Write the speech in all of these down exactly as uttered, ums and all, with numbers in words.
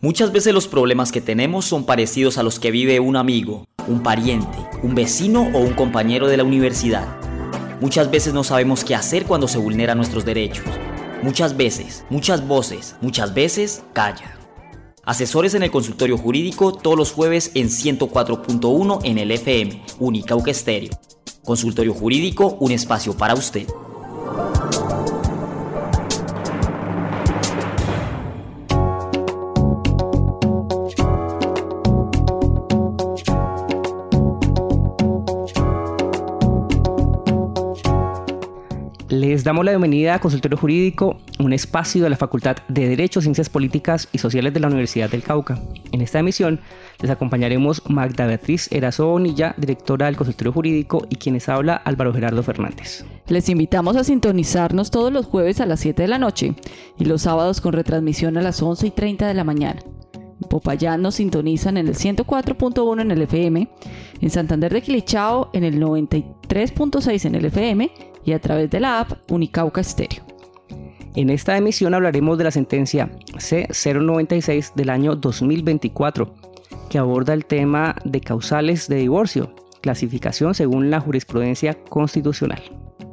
Muchas veces los problemas que tenemos son parecidos a los que vive un amigo, un pariente, un vecino o un compañero de la universidad. Muchas veces no sabemos qué hacer cuando se vulneran nuestros derechos. Muchas veces, muchas voces, muchas veces callan. Asesores en el consultorio jurídico todos los jueves en ciento cuatro punto uno en el F M, Unicauca Estéreo. Consultorio jurídico, un espacio para usted. Les damos la bienvenida a Consultorio Jurídico, un espacio de la Facultad de Derecho, Ciencias Políticas y Sociales de la Universidad del Cauca. En esta emisión les acompañaremos Magda Beatriz Erazo Bonilla, directora del Consultorio Jurídico, y quienes habla Álvaro Gerardo Fernández. Les invitamos a sintonizarnos todos los jueves a las siete de la noche y los sábados con retransmisión a las once y treinta de la mañana. En Popayán nos sintonizan en el ciento cuatro punto uno en el F M, en Santander de Quilichao en el noventa y tres punto seis en el F M y a través de la app Unicauca Estéreo. En esta emisión hablaremos de la sentencia C cero noventa y seis del año dos mil veinticuatro, que aborda el tema de causales de divorcio, clasificación según la jurisprudencia constitucional.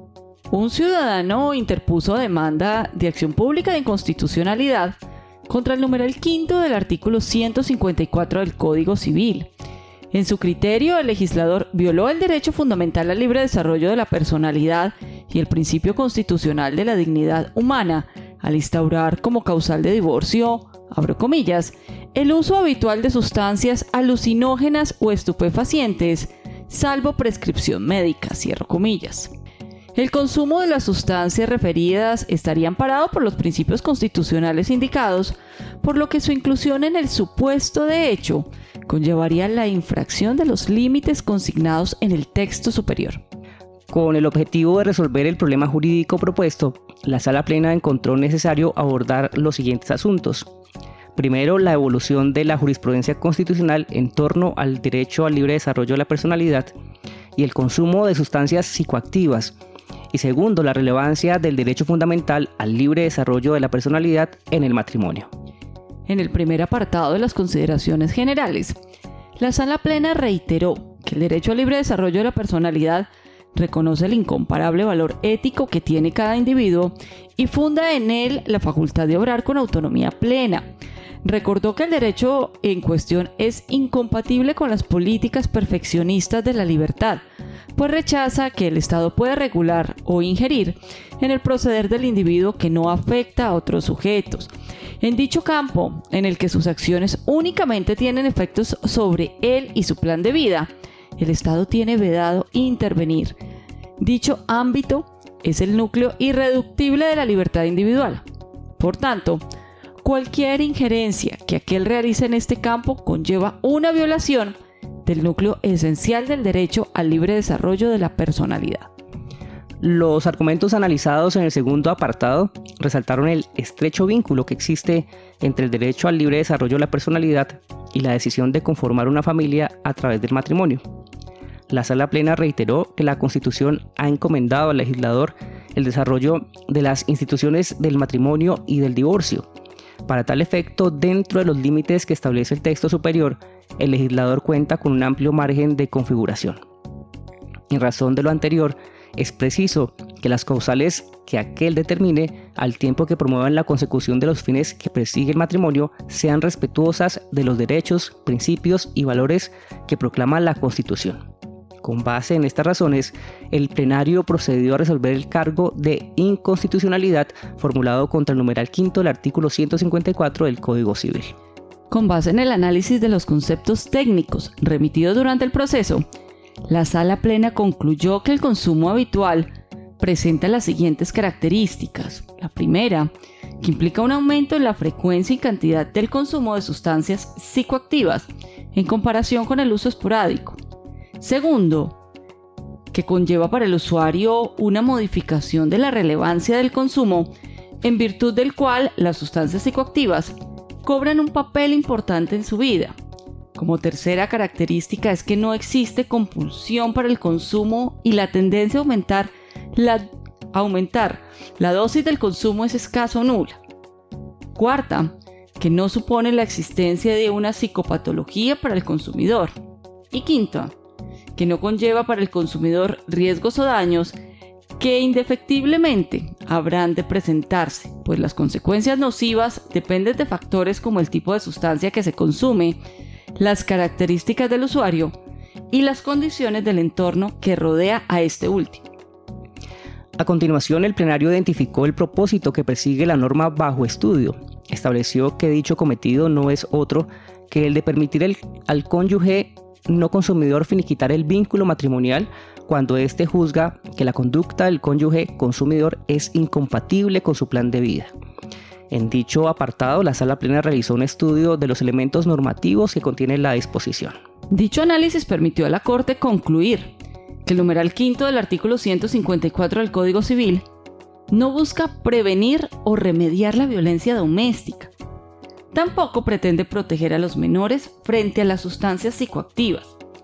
Un ciudadano interpuso demanda de acción pública de inconstitucionalidad contra el numeral quinto del artículo ciento cincuenta y cuatro del Código Civil. En su criterio, el legislador violó el derecho fundamental al libre desarrollo de la personalidad y el principio constitucional de la dignidad humana al instaurar como causal de divorcio, abro comillas, el uso habitual de sustancias alucinógenas o estupefacientes, salvo prescripción médica, cierro comillas. El consumo de las sustancias referidas estaría amparado por los principios constitucionales indicados, por lo que su inclusión en el supuesto de hecho conllevaría la infracción de los límites consignados en el texto superior. Con el objetivo de resolver el problema jurídico propuesto, la Sala Plena encontró necesario abordar los siguientes asuntos. Primero, la evolución de la jurisprudencia constitucional en torno al derecho al libre desarrollo de la personalidad y el consumo de sustancias psicoactivas. Y segundo, la relevancia del derecho fundamental al libre desarrollo de la personalidad en el matrimonio. En el primer apartado de las consideraciones generales, la Sala Plena reiteró que el derecho al libre desarrollo de la personalidad reconoce el incomparable valor ético que tiene cada individuo y funda en él la facultad de obrar con autonomía plena. Recordó que el derecho en cuestión es incompatible con las políticas perfeccionistas de la libertad, pues rechaza que el Estado pueda regular o ingerir en el proceder del individuo que no afecta a otros sujetos. En dicho campo, en el que sus acciones únicamente tienen efectos sobre él y su plan de vida, el Estado tiene vedado intervenir. Dicho ámbito es el núcleo irreductible de la libertad individual. Por tanto, cualquier injerencia que aquel realice en este campo conlleva una violación del núcleo esencial del derecho al libre desarrollo de la personalidad. Los argumentos analizados en el segundo apartado resaltaron el estrecho vínculo que existe entre el derecho al libre desarrollo de la personalidad y la decisión de conformar una familia a través del matrimonio. La Sala Plena reiteró que la Constitución ha encomendado al legislador el desarrollo de las instituciones del matrimonio y del divorcio. Para tal efecto, dentro de los límites que establece el texto superior, el legislador cuenta con un amplio margen de configuración. En razón de lo anterior, es preciso que las causales que aquel determine al tiempo que promuevan la consecución de los fines que persigue el matrimonio sean respetuosas de los derechos, principios y valores que proclama la Constitución. Con base en estas razones, el plenario procedió a resolver el cargo de inconstitucionalidad formulado contra el numeral quinto del artículo ciento cincuenta y cuatro del Código Civil. Con base en el análisis de los conceptos técnicos remitidos durante el proceso, la Sala Plena concluyó que el consumo habitual presenta las siguientes características. La primera, que implica un aumento en la frecuencia y cantidad del consumo de sustancias psicoactivas en comparación con el uso esporádico. Segundo, que conlleva para el usuario una modificación de la relevancia del consumo, en virtud del cual las sustancias psicoactivas cobran un papel importante en su vida. Como tercera característica es que no existe compulsión para el consumo y la tendencia a aumentar la, aumentar la dosis del consumo es escasa o nula. Cuarta, que no supone la existencia de una psicopatología para el consumidor. Y quinto, que no conlleva para el consumidor riesgos o daños que indefectiblemente habrán de presentarse, pues las consecuencias nocivas dependen de factores como el tipo de sustancia que se consume, las características del usuario y las condiciones del entorno que rodea a este último. A continuación, el plenario identificó el propósito que persigue la norma bajo estudio. Estableció que dicho cometido no es otro que el de permitir el, al cónyuge no consumidor finiquitar el vínculo matrimonial cuando éste juzga que la conducta del cónyuge consumidor es incompatible con su plan de vida. En dicho apartado, la Sala Plena realizó un estudio de los elementos normativos que contiene la disposición. Dicho análisis permitió a la Corte concluir que el numeral quinto del artículo ciento cincuenta y cuatro del Código Civil no busca prevenir o remediar la violencia doméstica. Tampoco pretende proteger a los menores frente a las sustancias psicoactivas.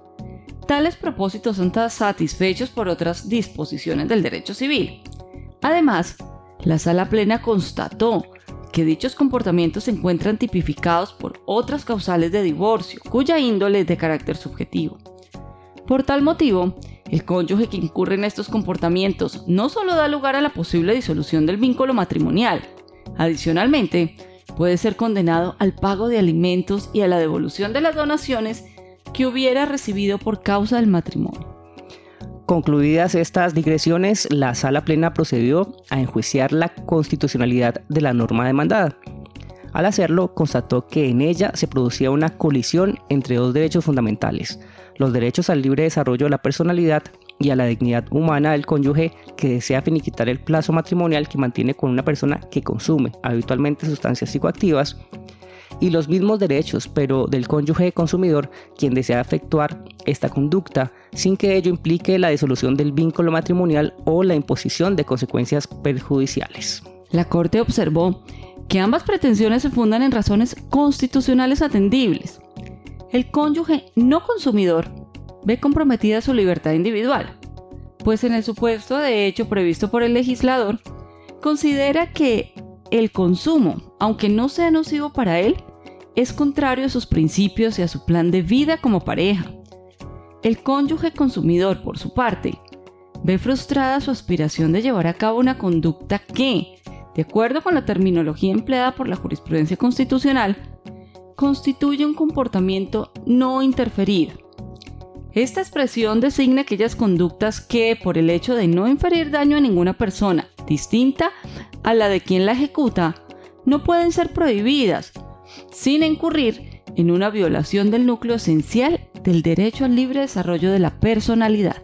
Tales propósitos son satisfechos por otras disposiciones del derecho civil. Además, la Sala Plena constató que dichos comportamientos se encuentran tipificados por otras causales de divorcio, cuya índole es de carácter subjetivo. Por tal motivo, el cónyuge que incurre en estos comportamientos no solo da lugar a la posible disolución del vínculo matrimonial, adicionalmente, puede ser condenado al pago de alimentos y a la devolución de las donaciones que hubiera recibido por causa del matrimonio. Concluidas estas digresiones, la Sala Plena procedió a enjuiciar la constitucionalidad de la norma demandada. Al hacerlo, constató que en ella se producía una colisión entre dos derechos fundamentales: los derechos al libre desarrollo de la personalidad y a la dignidad humana del cónyuge que desea finiquitar el plazo matrimonial que mantiene con una persona que consume habitualmente sustancias psicoactivas, y los mismos derechos, pero del cónyuge consumidor, quien desea efectuar esta conducta sin que ello implique la disolución del vínculo matrimonial o la imposición de consecuencias perjudiciales. La Corte observó que ambas pretensiones se fundan en razones constitucionales atendibles. El cónyuge no consumidor ve comprometida su libertad individual, pues en el supuesto de hecho previsto por el legislador, considera que el consumo, aunque no sea nocivo para él, es contrario a sus principios y a su plan de vida como pareja. El cónyuge consumidor, por su parte, ve frustrada su aspiración de llevar a cabo una conducta que, de acuerdo con la terminología empleada por la jurisprudencia constitucional, constituye un comportamiento no interferido. Esta expresión designa aquellas conductas que, por el hecho de no inferir daño a ninguna persona distinta a la de quien la ejecuta, no pueden ser prohibidas, sin incurrir en una violación del núcleo esencial del derecho al libre desarrollo de la personalidad.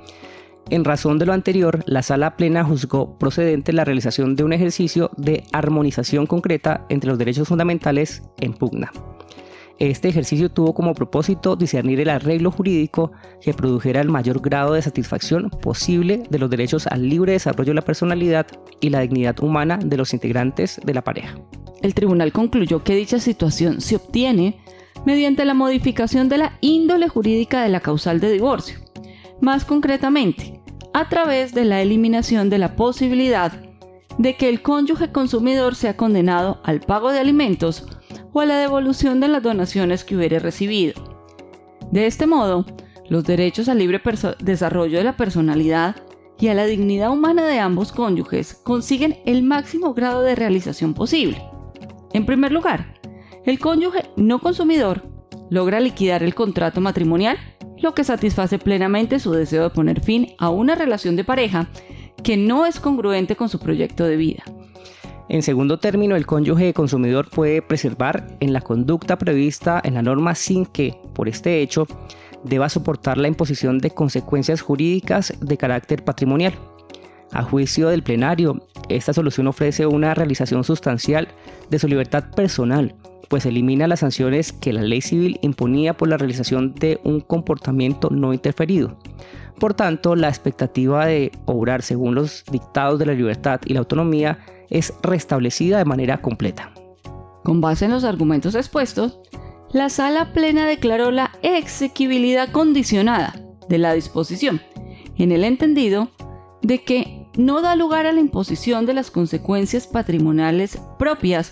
En razón de lo anterior, la Sala Plena juzgó procedente la realización de un ejercicio de armonización concreta entre los derechos fundamentales en pugna. Este ejercicio tuvo como propósito discernir el arreglo jurídico que produjera el mayor grado de satisfacción posible de los derechos al libre desarrollo de la personalidad y la dignidad humana de los integrantes de la pareja. El tribunal concluyó que dicha situación se obtiene mediante la modificación de la índole jurídica de la causal de divorcio, más concretamente, a través de la eliminación de la posibilidad de que el cónyuge consumidor sea condenado al pago de alimentos o a la devolución de las donaciones que hubiere recibido. De este modo, los derechos al libre perso- desarrollo de la personalidad y a la dignidad humana de ambos cónyuges consiguen el máximo grado de realización posible. En primer lugar, el cónyuge no consumidor logra liquidar el contrato matrimonial, lo que satisface plenamente su deseo de poner fin a una relación de pareja que no es congruente con su proyecto de vida. En segundo término, el cónyuge consumidor puede preservar en la conducta prevista en la norma sin que, por este hecho, deba soportar la imposición de consecuencias jurídicas de carácter patrimonial. A juicio del plenario, esta solución ofrece una realización sustancial de su libertad personal, pues elimina las sanciones que la ley civil imponía por la realización de un comportamiento no interferido. Por tanto, la expectativa de obrar según los dictados de la libertad y la autonomía es restablecida de manera completa. Con base en los argumentos expuestos, la Sala Plena declaró la exequibilidad condicionada de la disposición, en el entendido de que no da lugar a la imposición de las consecuencias patrimoniales propias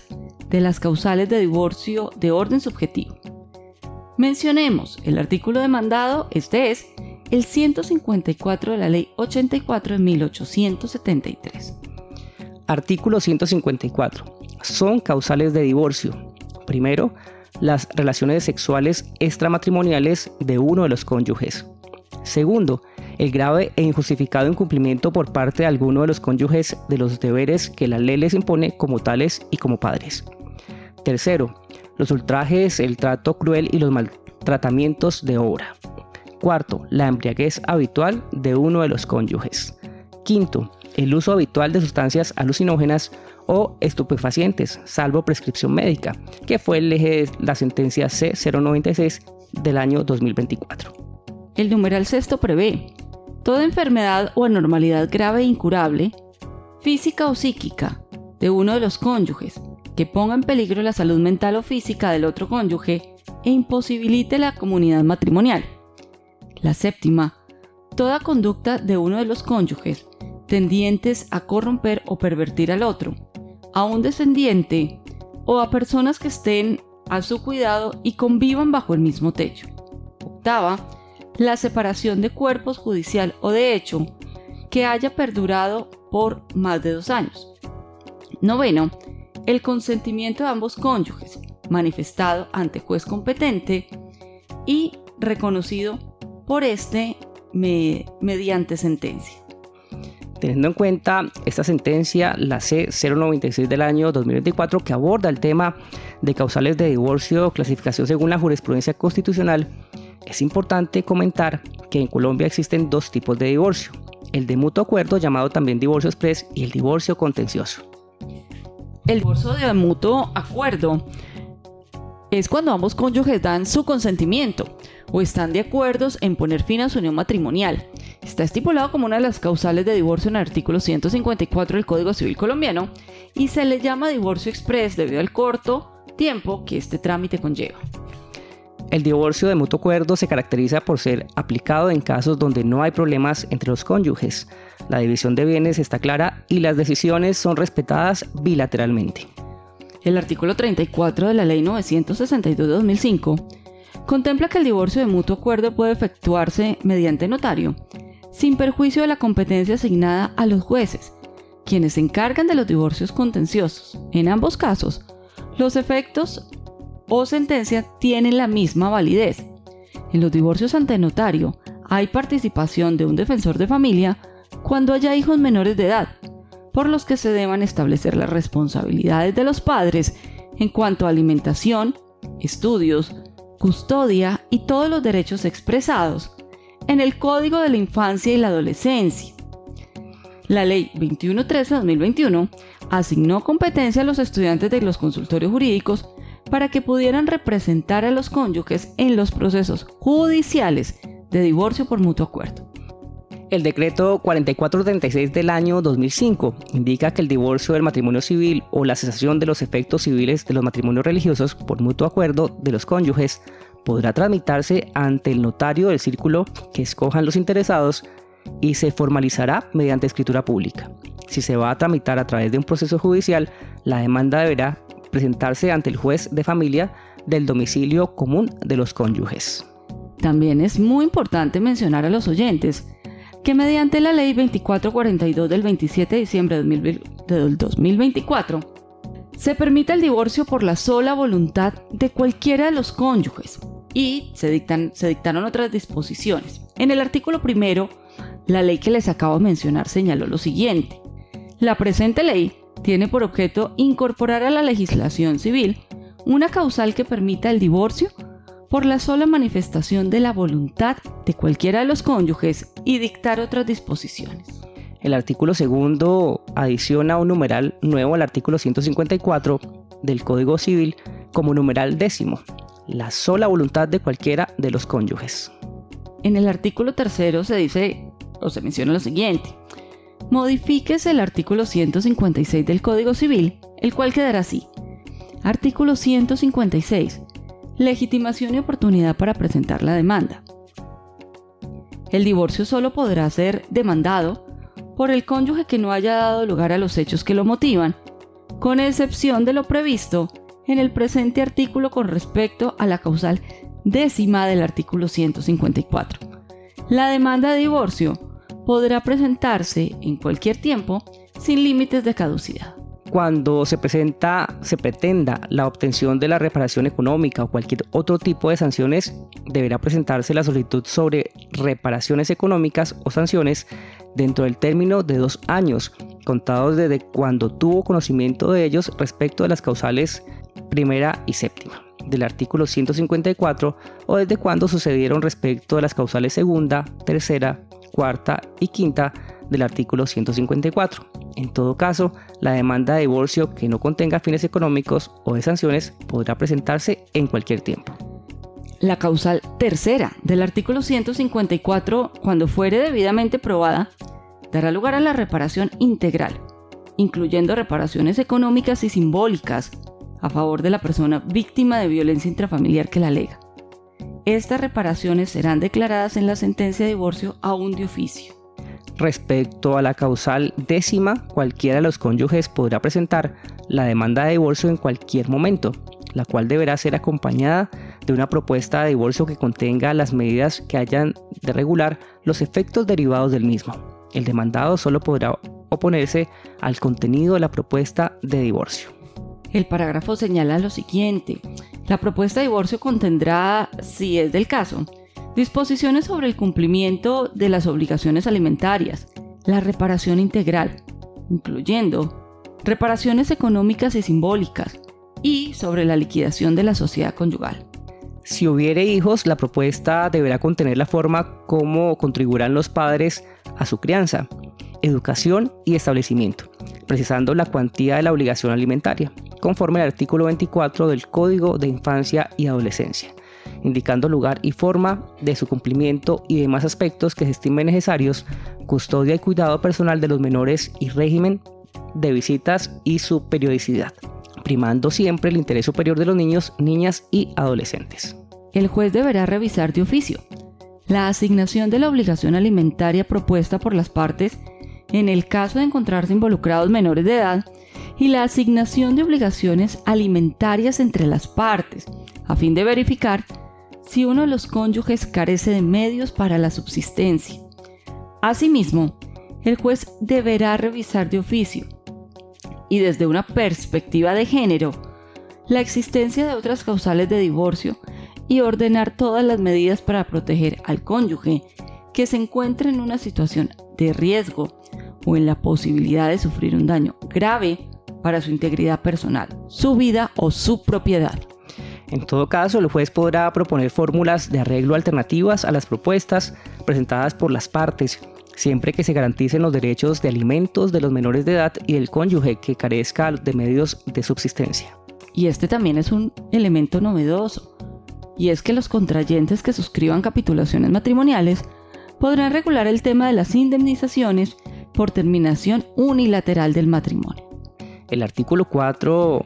de las causales de divorcio de orden subjetivo. Mencionemos el artículo demandado, este es el ciento cincuenta y cuatro de la Ley ochenta y cuatro de mil ochocientos setenta y tres. Artículo ciento cincuenta y cuatro. Son causales de divorcio. Primero, las relaciones sexuales extramatrimoniales de uno de los cónyuges. Segundo, el grave e injustificado incumplimiento por parte de alguno de los cónyuges de los deberes que la ley les impone como tales y como padres. Tercero, los ultrajes, el trato cruel y los maltratamientos de obra. Cuarto, la embriaguez habitual de uno de los cónyuges. Quinto, el uso habitual de sustancias alucinógenas o estupefacientes, salvo prescripción médica, que fue el eje de la sentencia C cero noventa y seis del año dos mil veinticuatro. El numeral sexto prevé toda enfermedad o anormalidad grave e incurable, física o psíquica, de uno de los cónyuges, que ponga en peligro la salud mental o física del otro cónyuge e imposibilite la comunidad matrimonial. La séptima, toda conducta de uno de los cónyuges tendientes a corromper o pervertir al otro, a un descendiente o a personas que estén a su cuidado y convivan bajo el mismo techo. Octava, la separación de cuerpos judicial o de hecho que haya perdurado por más de dos años. Noveno, el consentimiento de ambos cónyuges, manifestado ante juez competente y reconocido por este me, mediante sentencia. Teniendo en cuenta esta sentencia, la C cero noventa y seis del año dos mil veinticuatro, que aborda el tema de causales de divorcio, clasificación según la jurisprudencia constitucional, es importante comentar que en Colombia existen dos tipos de divorcio: el de mutuo acuerdo, llamado también divorcio exprés, y el divorcio contencioso. El divorcio de mutuo acuerdo es cuando ambos cónyuges dan su consentimiento o están de acuerdo en poner fin a su unión matrimonial. Está estipulado como una de las causales de divorcio en el artículo ciento cincuenta y cuatro del Código Civil colombiano y se le llama divorcio exprés debido al corto tiempo que este trámite conlleva. El divorcio de mutuo acuerdo se caracteriza por ser aplicado en casos donde no hay problemas entre los cónyuges. La división de bienes está clara y las decisiones son respetadas bilateralmente. El artículo treinta y cuatro de la Ley novecientos sesenta y dos de dos mil cinco contempla que el divorcio de mutuo acuerdo puede efectuarse mediante notario, sin perjuicio de la competencia asignada a los jueces, quienes se encargan de los divorcios contenciosos. En ambos casos, los efectos o sentencia tienen la misma validez. En los divorcios ante notario hay participación de un defensor de familia cuando haya hijos menores de edad, por los que se deban establecer las responsabilidades de los padres en cuanto a alimentación, estudios, custodia y todos los derechos expresados en el Código de la Infancia y la Adolescencia. La Ley veintiuno trece de dos mil veintiuno asignó competencia a los estudiantes de los consultorios jurídicos para que pudieran representar a los cónyuges en los procesos judiciales de divorcio por mutuo acuerdo. El decreto cuarenta y cuatro treinta y seis del año dos mil cinco indica que el divorcio del matrimonio civil o la cesación de los efectos civiles de los matrimonios religiosos por mutuo acuerdo de los cónyuges podrá tramitarse ante el notario del círculo que escojan los interesados y se formalizará mediante escritura pública. Si se va a tramitar a través de un proceso judicial, la demanda deberá presentarse ante el juez de familia del domicilio común de los cónyuges. También es muy importante mencionar a los oyentes que mediante la Ley veinticuatro cuarenta y dos del veintisiete de diciembre de dos mil veinticuatro se permite el divorcio por la sola voluntad de cualquiera de los cónyuges y se, dictan, se dictaron otras disposiciones. En el artículo primero, la ley que les acabo de mencionar señaló lo siguiente: la presente ley tiene por objeto incorporar a la legislación civil una causal que permita el divorcio por la sola manifestación de la voluntad de cualquiera de los cónyuges y dictar otras disposiciones. El artículo segundo adiciona un numeral nuevo al artículo ciento cincuenta y cuatro del Código Civil como numeral décimo: la sola voluntad de cualquiera de los cónyuges. En el artículo tercero se dice o se menciona lo siguiente: modifíquese el artículo ciento cincuenta y seis del Código Civil, el cual quedará así. Artículo ciento cincuenta y seis. Legitimación y oportunidad para presentar la demanda. El divorcio solo podrá ser demandado por el cónyuge que no haya dado lugar a los hechos que lo motivan, con excepción de lo previsto en el presente artículo con respecto a la causal décima del artículo ciento cincuenta y cuatro. La demanda de divorcio podrá presentarse en cualquier tiempo sin límites de caducidad. Cuando se presenta, se pretenda la obtención de la reparación económica o cualquier otro tipo de sanciones, deberá presentarse la solicitud sobre reparaciones económicas o sanciones dentro del término de dos años, contados desde cuando tuvo conocimiento de ellos respecto de las causales primera y séptima del artículo ciento cincuenta y cuatro o desde cuando sucedieron respecto de las causales segunda, tercera, cuarta y quinta del artículo ciento cincuenta y cuatro. En todo caso, la demanda de divorcio que no contenga fines económicos o de sanciones podrá presentarse en cualquier tiempo. La causal tercera del artículo ciento cincuenta y cuatro, cuando fuere debidamente probada, dará lugar a la reparación integral, incluyendo reparaciones económicas y simbólicas a favor de la persona víctima de violencia intrafamiliar que la alega. Estas reparaciones serán declaradas en la sentencia de divorcio aún de oficio. Respecto a la causal décima, cualquiera de los cónyuges podrá presentar la demanda de divorcio en cualquier momento, la cual deberá ser acompañada de una propuesta de divorcio que contenga las medidas que hayan de regular los efectos derivados del mismo. El demandado solo podrá oponerse al contenido de la propuesta de divorcio. El parágrafo señala lo siguiente: la propuesta de divorcio contendrá, si es del caso, disposiciones sobre el cumplimiento de las obligaciones alimentarias, la reparación integral, incluyendo reparaciones económicas y simbólicas, y sobre la liquidación de la sociedad conyugal. Si hubiere hijos, la propuesta deberá contener la forma como contribuirán los padres a su crianza, educación y establecimiento, precisando la cuantía de la obligación alimentaria, conforme al artículo veinticuatro del Código de Infancia y Adolescencia, indicando lugar y forma de su cumplimiento y demás aspectos que se estimen necesarios, custodia y cuidado personal de los menores y régimen de visitas y su periodicidad, primando siempre el interés superior de los niños, niñas y adolescentes. El juez deberá revisar de oficio la asignación de la obligación alimentaria propuesta por las partes en el caso de encontrarse involucrados menores de edad y la asignación de obligaciones alimentarias entre las partes, a fin de verificar si uno de los cónyuges carece de medios para la subsistencia. Asimismo, el juez deberá revisar de oficio y desde una perspectiva de género la existencia de otras causales de divorcio y ordenar todas las medidas para proteger al cónyuge que se encuentre en una situación de riesgo o en la posibilidad de sufrir un daño grave para su integridad personal, su vida o su propiedad. En todo caso, el juez podrá proponer fórmulas de arreglo alternativas a las propuestas presentadas por las partes, siempre que se garanticen los derechos de alimentos de los menores de edad y del cónyuge que carezca de medios de subsistencia. Y este también es un elemento novedoso, y es que los contrayentes que suscriban capitulaciones matrimoniales podrán regular el tema de las indemnizaciones por terminación unilateral del matrimonio. El artículo cuatro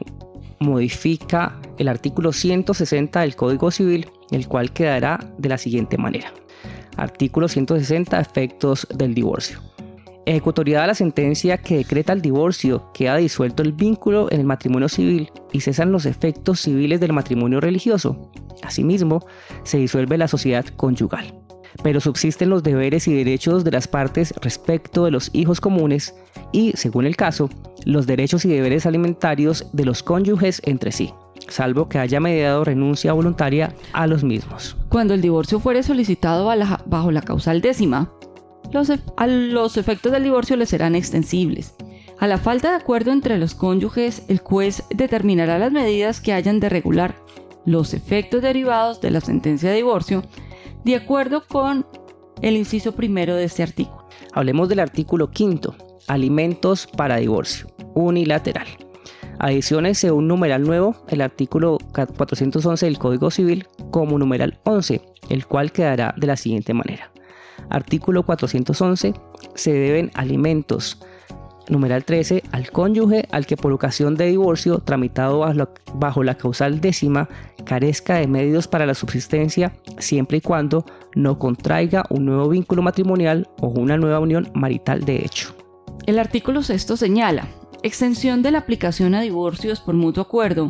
modifica el artículo ciento sesenta del Código Civil, el cual quedará de la siguiente manera. Artículo ciento sesenta. Efectos del divorcio. Ejecutoriada la sentencia que decreta el divorcio, queda disuelto el vínculo en el matrimonio civil y cesan los efectos civiles del matrimonio religioso. Asimismo, se disuelve la sociedad conyugal. Pero subsisten los deberes y derechos de las partes respecto de los hijos comunes y, según el caso, los derechos y deberes alimentarios de los cónyuges entre sí, salvo que haya mediado renuncia voluntaria a los mismos. Cuando el divorcio fuere solicitado bajo la causal décima, los, e- a los efectos del divorcio les serán extensibles. A la falta de acuerdo entre los cónyuges, el juez determinará las medidas que hayan de regular los efectos derivados de la sentencia de divorcio, de acuerdo con el inciso primero de este artículo. Hablemos del artículo quinto, alimentos para divorcio, unilateral. Adiciones según numeral nuevo, el artículo cuatrocientos once del Código Civil como numeral once, el cual quedará de la siguiente manera. Artículo cuatrocientos once, se deben alimentos. Numeral trece, al cónyuge al que por ocasión de divorcio tramitado bajo la causal décima carezca de medios para la subsistencia, siempre y cuando no contraiga un nuevo vínculo matrimonial o una nueva unión marital de hecho. El artículo sexto señala extensión de la aplicación a divorcios por mutuo acuerdo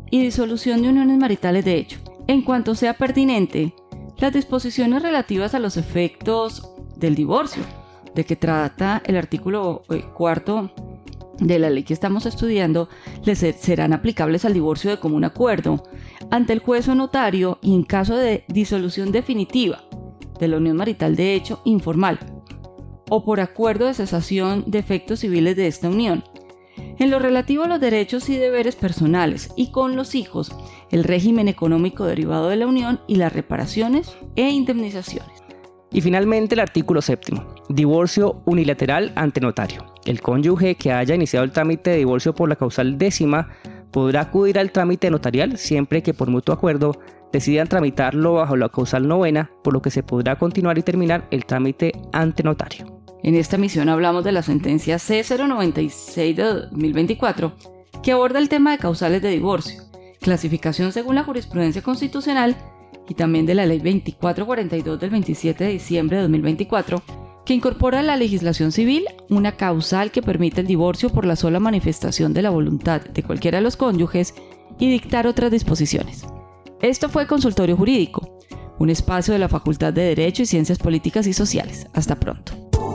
y disolución de uniones maritales de hecho. En cuanto sea pertinente, las disposiciones relativas a los efectos del divorcio, de que trata el artículo eh, cuarto de la ley que estamos estudiando, les serán aplicables al divorcio de común acuerdo ante el juez o notario y en caso de disolución definitiva de la unión marital de hecho informal o por acuerdo de cesación de efectos civiles de esta unión. En lo relativo a los derechos y deberes personales y con los hijos, el régimen económico derivado de la unión y las reparaciones e indemnizaciones. Y finalmente el artículo séptimo, divorcio unilateral ante notario. El cónyuge que haya iniciado el trámite de divorcio por la causal décima podrá acudir al trámite notarial siempre que por mutuo acuerdo decidan tramitarlo bajo la causal novena, por lo que se podrá continuar y terminar el trámite ante notario. En esta emisión hablamos de la sentencia C cero noventa y seis de dos mil veinticuatro, que aborda el tema de causales de divorcio, clasificación según la jurisprudencia constitucional y también de la ley veinticuatro cuarenta y dos del veintisiete de diciembre de dos mil veinticuatro, que incorpora a la legislación civil una causal que permite el divorcio por la sola manifestación de la voluntad de cualquiera de los cónyuges y dictar otras disposiciones. Esto fue Consultorio Jurídico, un espacio de la Facultad de Derecho y Ciencias Políticas y Sociales. Hasta pronto.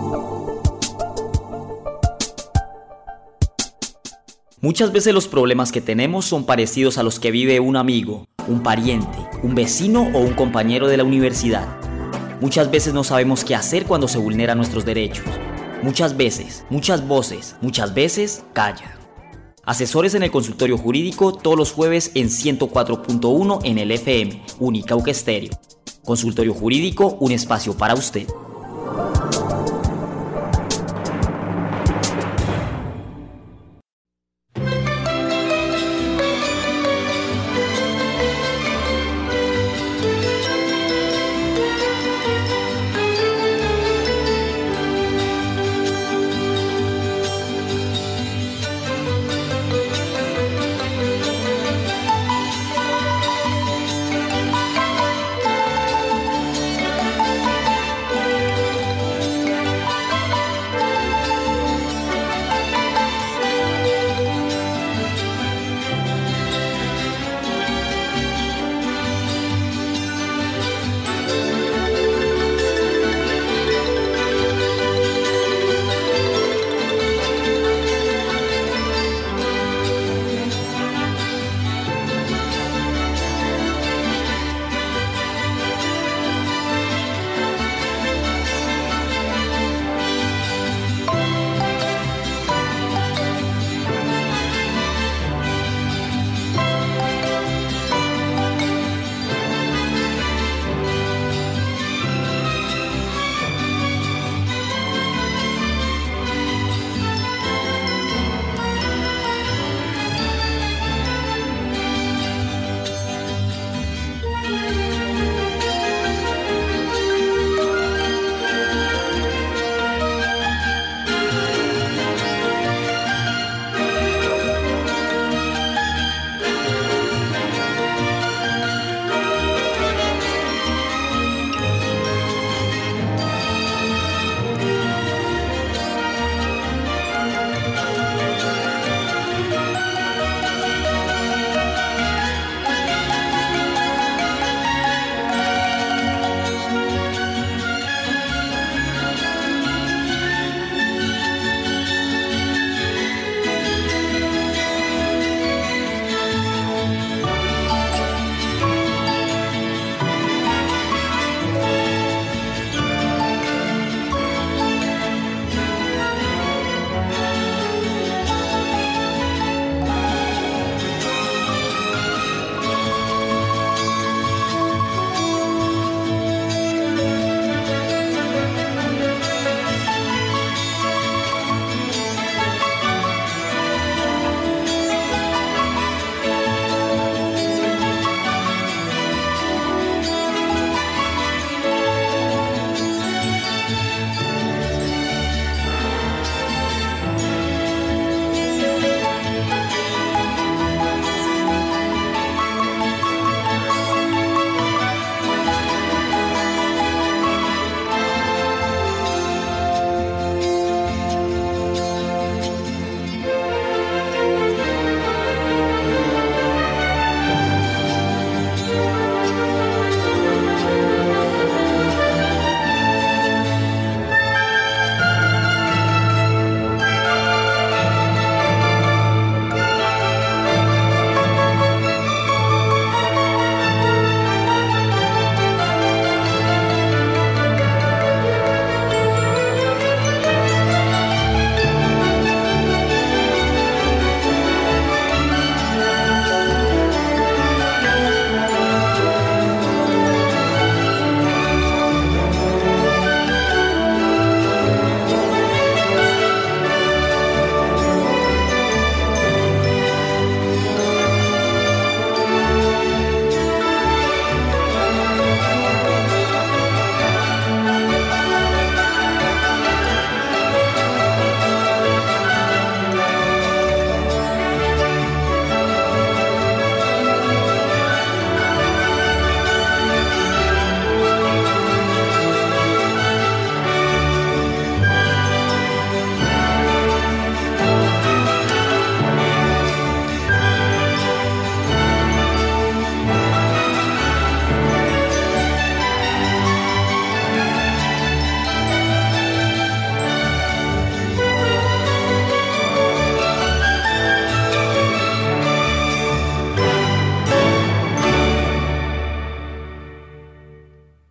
Muchas veces los problemas que tenemos son parecidos a los que vive un amigo, un pariente, un vecino o un compañero de la universidad. Muchas veces no sabemos qué hacer cuando se vulneran nuestros derechos. Muchas veces, muchas voces, muchas veces callan. Asesores en el Consultorio Jurídico todos los jueves en ciento cuatro punto uno en el F M, Unicauca Estéreo. Consultorio Jurídico, un espacio para usted.